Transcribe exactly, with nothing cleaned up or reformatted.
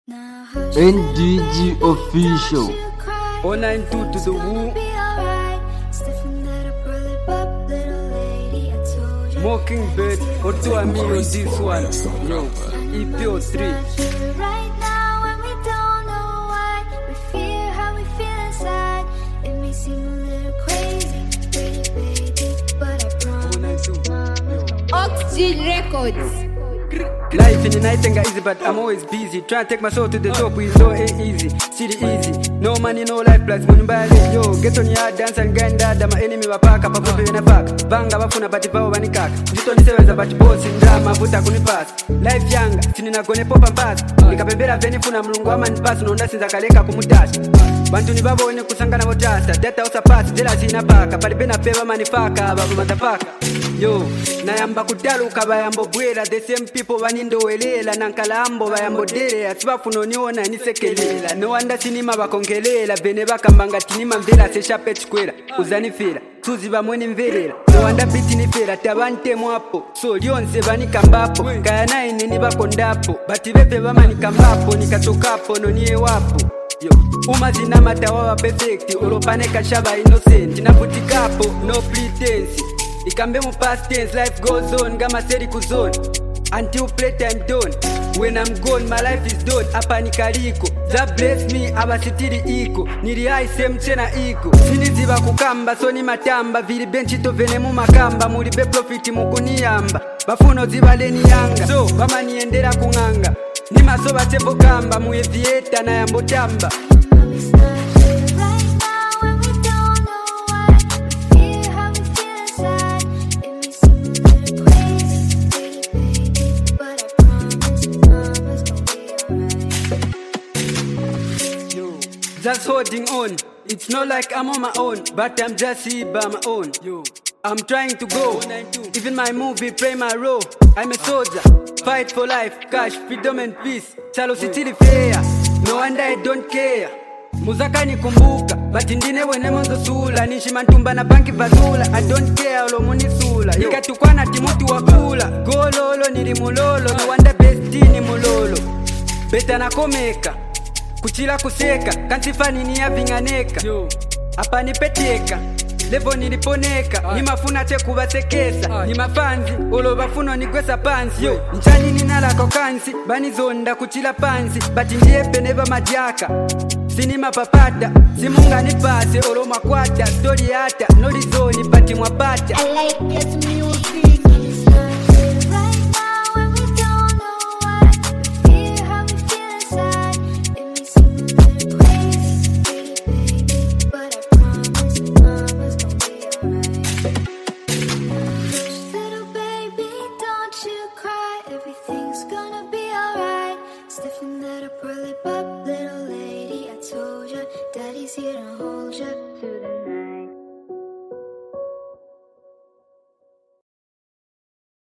N D G Official. oh nine two to the woo. Mockingbird, or two a me on this one. Yo, E P O three. Right now, when we don't know why, we fear how we feel inside. It may seem a little crazy, pretty baby, but I promise. Oxygen Records. Life in the night ain't easy, but I'm always busy. Trying to take my soul to the top, it's so ain't easy. City easy, no money, no life, plus money by yo. Get on your dance and grind that, my enemy wa pack up, a in a pack. Banga wafuna bati bao wani kak. Jito ni sewenza bati boss in drama, buta kuni pass. Life yanga, sinina gone pop and pass. Nikapembera veni funa mlungu ama ni pass, unaonda sinza kaleka kumutashi. Bantu ni babo wene kusangana wotasa. Data usa pass, jela sina paka. Palibena peva manifaka, babu matafaka. Yo, na yamba kutalu kabayambo bwela. The same people wanindo welela. Nankalambo bayambo dele. Asibafuno niona nisekelela. No wanda sinima bakongelela. Vene bakambanga tinima mvela. Sesha pechkwela, uzani fela. Suzi bamweni mvelela. No wanda biti ni fela. Tabante mwapo, so lionse bani kambapo. Kaya na ine ni bakondapo. Bati vepe bama ni kambapo. Nikatokapo, no niye wapo. Yo, umazina matawawa perfect. Olopane kashaba innocent. Naputikapo, no pretense. Ikambe mu past tense, life goes on. Gama seri kuzone until playtime done. When I'm gone, my life is done. Apa nikaliko, that bless me, abasitiri iko. Niri high same tena iko. Siniziba kukamba, so ni matamba. Vili benchi to vene mu makamba. Mulibe profiti mukuniyamba. Bafuno zibaleni yanga, so bama niendera kunganga. Nima so batepo kamba, muye vieta na yambotamba. Just holding on. It's not like I'm on my own, but I'm just here by my own. Yo, I'm trying to go. Even my movie play my role. I'm a soldier, fight for life, cash, freedom and peace. Chalo sitili fair, no wonder I don't care. Muzaka ni kumbuka, but indine wene monzo sula. Nishi mantumba na banki bazula. I don't care, olo muni sula. Ikatukwana timuti wakula. Go lolo nilimulolo, no wonder bestini mulolo. Beta na komeka, kuchila kuseka, kansifani ni ya vinganeka. Hapa nipeteka, levo niliponeka. Ni mafuna te kubasekesa, ni mafanzi, olo bafuno ni gwesa pansi. Yo, nchani ninala kokansi, bani zonda kuchila pansi. Bati ndiye peneva majaka, sini mapapata. Simunga nipase, olo makwata. Story hata, nolizoni pati mwapata. I like this music. Stiffen that up, really pop, little lady. I told ya, daddy's here to hold.